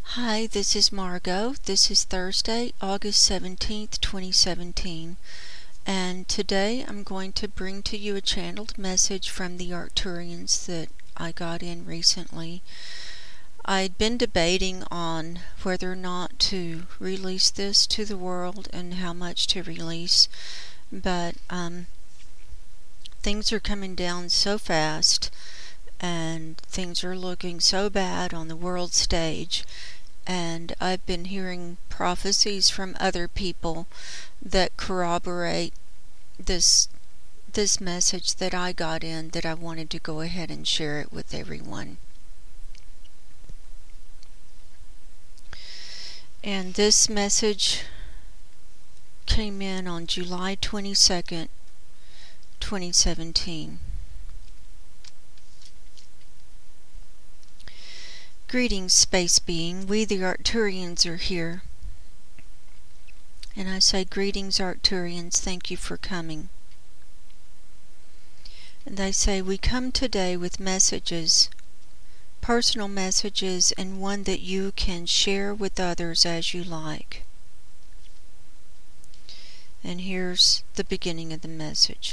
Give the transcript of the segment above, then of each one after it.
Hi, this is Margot. This is Thursday, August 17th, 2017, and today I'm going to bring to you a channeled message from the Arcturians that I got in recently. I'd been debating on whether or not to release this to the world and how much to release, but things are coming down so fast and things are looking so bad on the world stage. And I've been hearing prophecies from other people that corroborate this message that I got in, that I wanted to go ahead and share it with everyone. And this message came in on July 22nd, 2017. Greetings, space being. We the Arcturians are here. And I say greetings, Arcturians. Thank you for coming. And they say we come today with messages, personal messages, and one that you can share with others as you like. And here's the beginning of the message.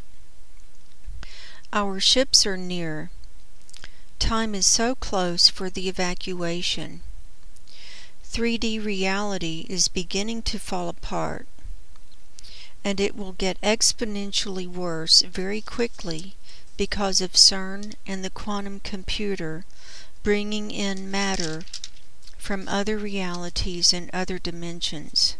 Our ships are near. Time is so close for the evacuation. 3D reality is beginning to fall apart, and it will get exponentially worse very quickly because of CERN and the quantum computer bringing in matter from other realities and other dimensions.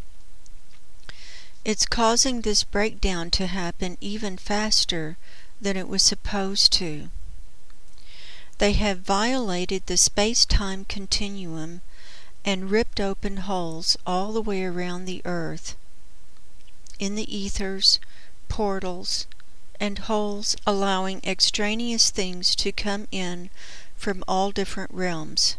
It's causing this breakdown to happen even faster than it was supposed to. They have violated the space-time continuum and ripped open holes all the way around the Earth, in the ethers, portals, and holes allowing extraneous things to come in from all different realms.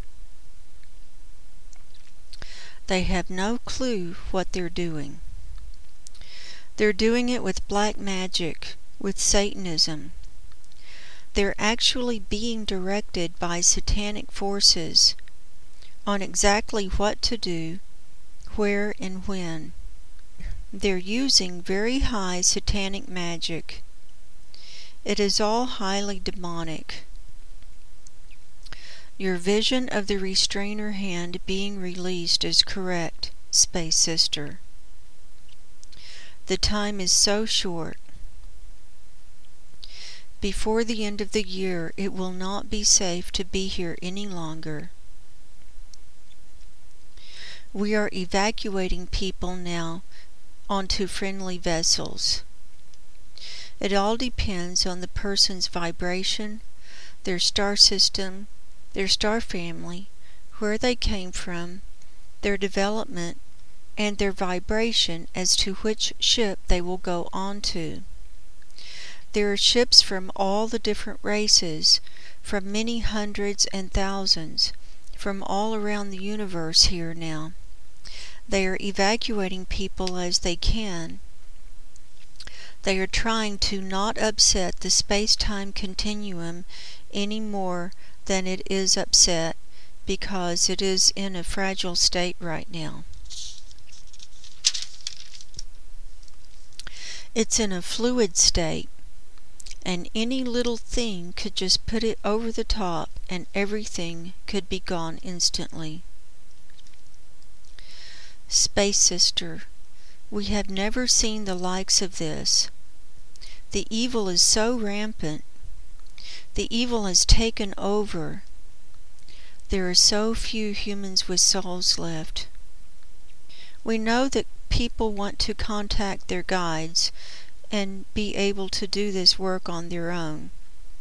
They have no clue what they're doing. They're doing it with black magic, with Satanism. They're actually being directed by satanic forces on exactly what to do, where and when. They're using very high satanic magic. It is all highly demonic. Your vision of the restrainer hand being released is correct, Space Sister. The time is so short. Before the end of the year, it will not be safe to be here any longer. We are evacuating people now onto friendly vessels. It all depends on the person's vibration, their star system, their star family, where they came from, their development, and their vibration as to which ship they will go on to. There are ships from all the different races, from many hundreds and thousands, from all around the universe here now. They are evacuating people as they can. They are trying to not upset the space-time continuum any more than it is upset, because it is in a fragile state right now. It's in a fluid state. And any little thing could just put it over the top and everything could be gone instantly. Space Sister, we have never seen the likes of this. The evil is so rampant. The evil has taken over. There are so few humans with souls left. We know that people want to contact their guides and be able to do this work on their own.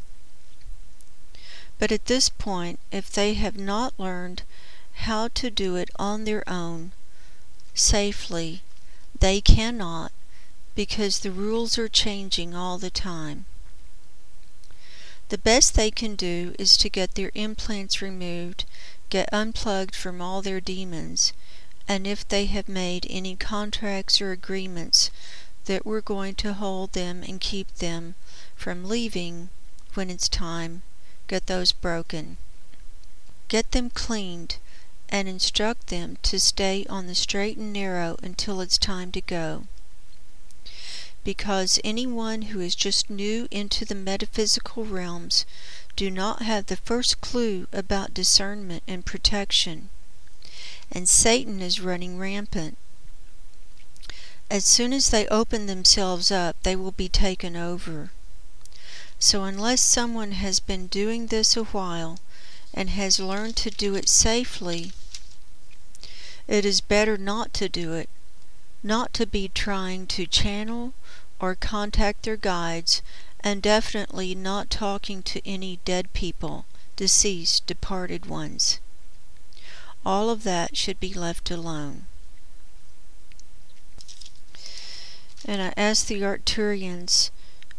But at this point, if they have not learned how to do it on their own, safely, they cannot, because the rules are changing all the time. The best they can do is to get their implants removed, get unplugged from all their demons, and if they have made any contracts or agreements that we're going to hold them and keep them from leaving when it's time, get those broken. Get them cleaned and instruct them to stay on the straight and narrow until it's time to go. Because anyone who is just new into the metaphysical realms do not have the first clue about discernment and protection, and Satan is running rampant. As soon as they open themselves up, they will be taken over. So unless someone has been doing this a while and has learned to do it safely, it is better not to do it, not to be trying to channel or contact their guides, and definitely not talking to any dead people, deceased, departed ones. All of that should be left alone. And I asked the Arcturians,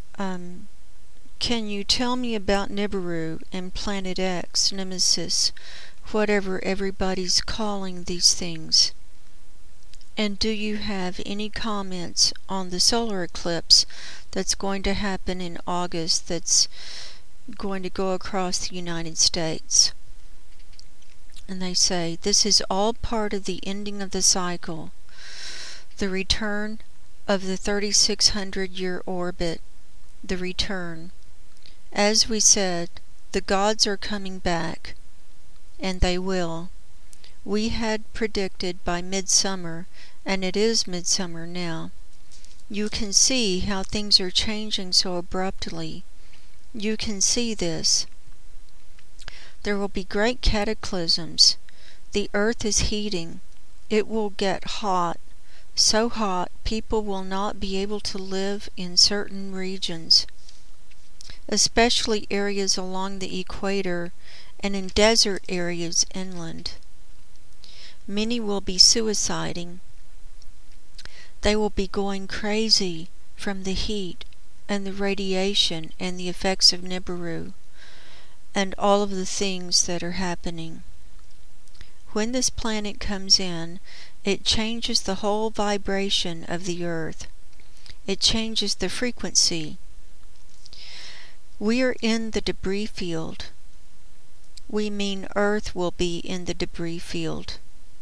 can you tell me about Nibiru and Planet X, Nemesis, whatever everybody's calling these things? And do you have any comments on the solar eclipse that's going to happen in August that's going to go across the United States? And they say, this is all part of the ending of the cycle, the return of the 3,600-year orbit, the return. As we said, the gods are coming back, and they will. We had predicted by midsummer, and it is midsummer now. You can see how things are changing so abruptly. You can see this. There will be great cataclysms. The earth is heating. It will get hot, so hot people will not be able to live in certain regions, especially areas along the equator and in desert areas inland. Many will be suiciding. They will be going crazy from the heat and the radiation and the effects of Nibiru and all of the things that are happening. When this planet comes in, it changes the whole vibration of the earth. It changes the frequency. We are in the debris field. We mean Earth will be in the debris field.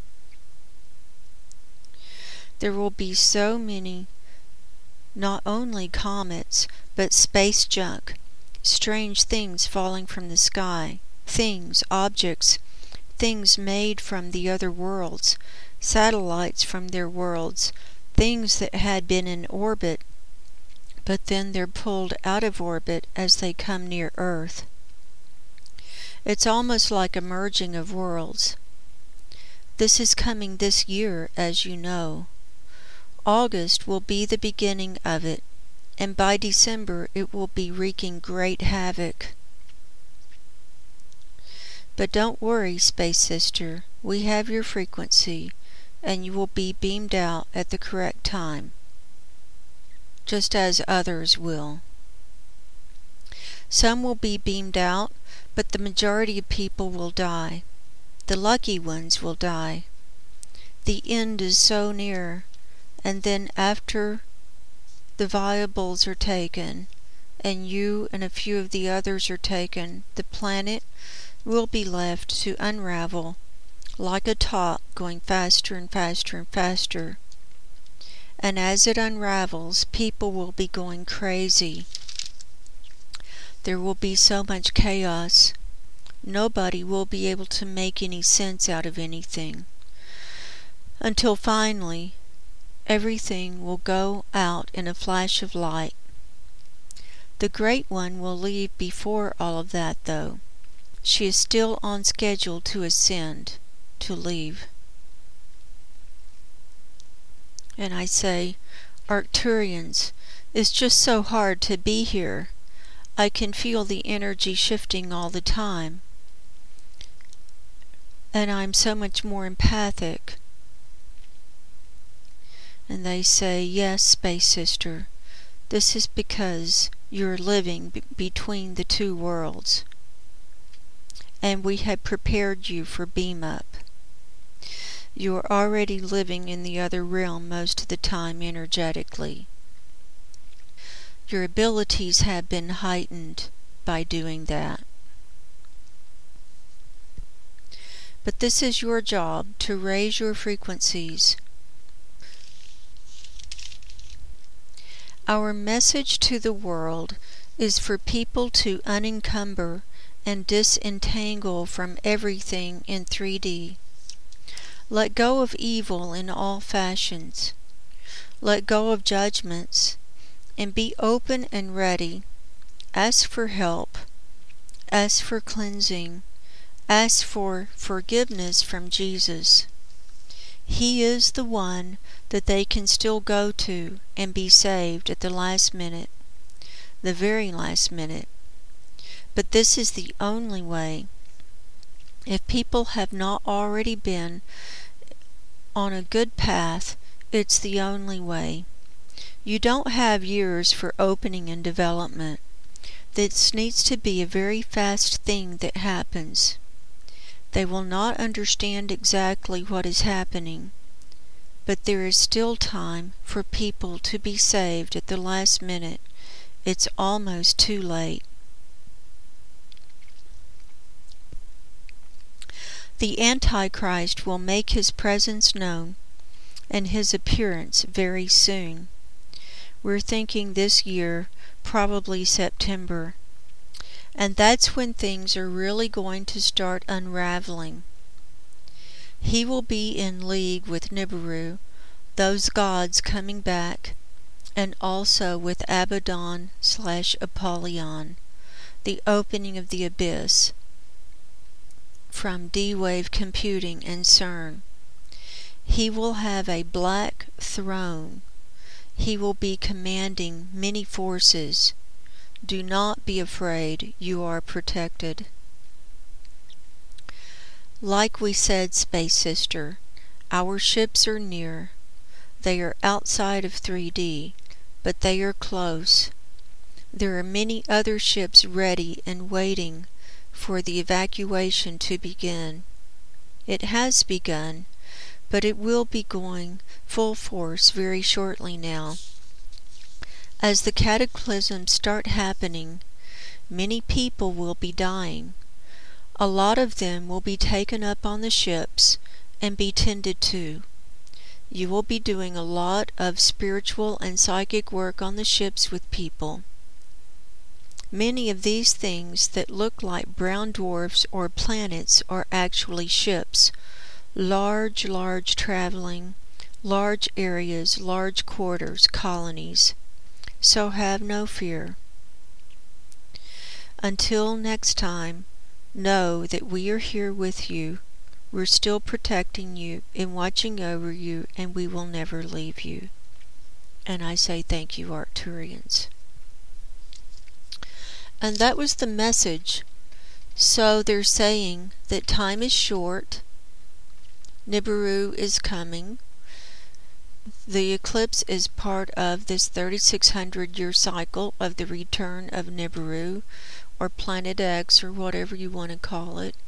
There will be so many, not only comets, but space junk, strange things falling from the sky, things, objects, things made from the other worlds, satellites from their worlds, things that had been in orbit, but then they're pulled out of orbit as they come near Earth. It's almost like a merging of worlds. This is coming this year, as you know. August will be the beginning of it, and by December it will be wreaking great havoc. But don't worry, Space Sister, we have your frequency, and you will be beamed out at the correct time, just as others will. Some will be beamed out, but the majority of people will die. The lucky ones will die. The end is so near, and then after the viables are taken, and you and a few of the others are taken, the planet will be left to unravel like a top going faster and faster and faster. And as it unravels, people will be going crazy. There will be so much chaos. Nobody will be able to make any sense out of anything. Until finally, everything will go out in a flash of light. The Great One will leave before all of that, though. She is still on schedule to ascend, to leave. And I say, Arcturians, it's just so hard to be here. I can feel the energy shifting all the time. And I'm so much more empathic. And they say, yes, Space Sister, this is because you're living between the two worlds. And we have prepared you for beam up. You are already living in the other realm most of the time energetically. Your abilities have been heightened by doing that. But this is your job, to raise your frequencies. Our message to the world is for people to unencumber and disentangle from everything in 3D. Let go of evil in all fashions. Let go of judgments, and be open and ready. Ask for help. Ask for cleansing. Ask for forgiveness from Jesus. He is the one that they can still go to and be saved at the last minute, the very last minute. But this is the only way. If people have not already been on a good path, it's the only way. You don't have years for opening and development. This needs to be a very fast thing that happens. They will not understand exactly what is happening, but there is still time for people to be saved at the last minute. It's almost too late. The Antichrist will make his presence known and his appearance very soon. We're thinking this year, probably September. And that's when things are really going to start unraveling. He will be in league with Nibiru, those gods coming back, and also with Abaddon/Apollyon, the opening of the abyss, from D-Wave Computing and CERN. He will have a black throne. He will be commanding many forces. Do not be afraid, you are protected. Like we said, Space Sister, our ships are near. They are outside of 3D, but they are close. There are many other ships ready and waiting for the evacuation to begin. It has begun, but it will be going full force very shortly now. As the cataclysms start happening, many people will be dying. A lot of them will be taken up on the ships and be tended to. You will be doing a lot of spiritual and psychic work on the ships with people. Many of these things that look like brown dwarfs or planets are actually ships. Large traveling, large areas, large quarters, colonies. So have no fear. Until next time, know that we are here with you. We're still protecting you and watching over you, and we will never leave you. And I say thank you, Arcturians. And that was the message. So they're saying that time is short. Nibiru is coming. The eclipse is part of this 3,600-year cycle of the return of Nibiru, or Planet X, or whatever you want to call it.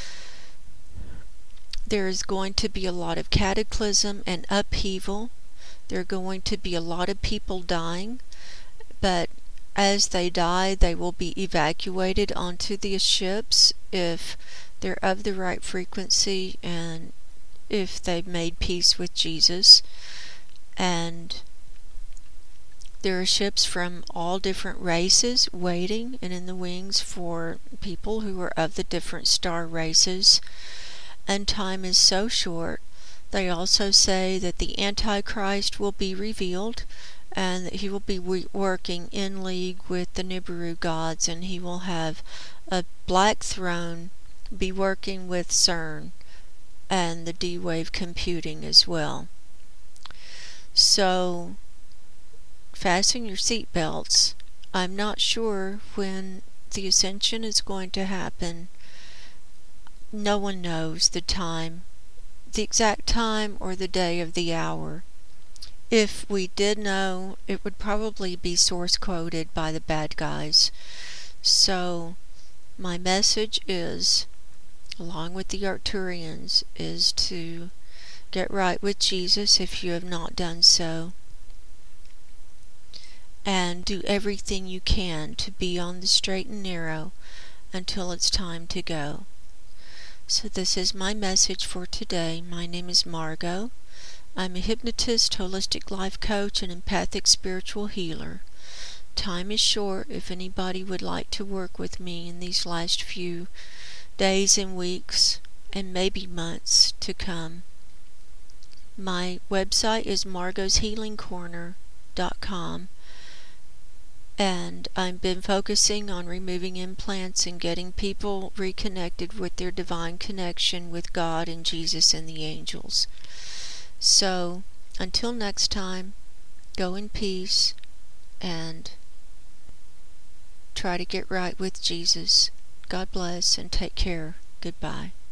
There is going to be a lot of cataclysm and upheaval. There are going to be a lot of people dying, but as they die, they will be evacuated onto the ships if they're of the right frequency and if they've made peace with Jesus. And there are ships from all different races waiting and in the wings for people who are of the different star races. And time is so short. They also say that the Antichrist will be revealed and that he will be working in league with the Nibiru gods, and he will have a black throne, be working with CERN and the D-Wave Computing as well. So fasten your seatbelts. I'm not sure when the ascension is going to happen. No one knows the time, the exact time or the day of the hour. If we did know, it would probably be source quoted by the bad guys. So my message is, along with the Arcturians, is to get right with Jesus if you have not done so, and do everything you can to be on the straight and narrow until it's time to go. So this is my message for today. My name is Margot. I'm a hypnotist, holistic life coach, and empathic spiritual healer. Time is short if anybody would like to work with me in these last few days and weeks and maybe months to come. My website is margoshealingcorner.com, and I've been focusing on removing implants and getting people reconnected with their divine connection with God and Jesus and the angels. So, until next time, go in peace and try to get right with Jesus. God bless and take care. Goodbye.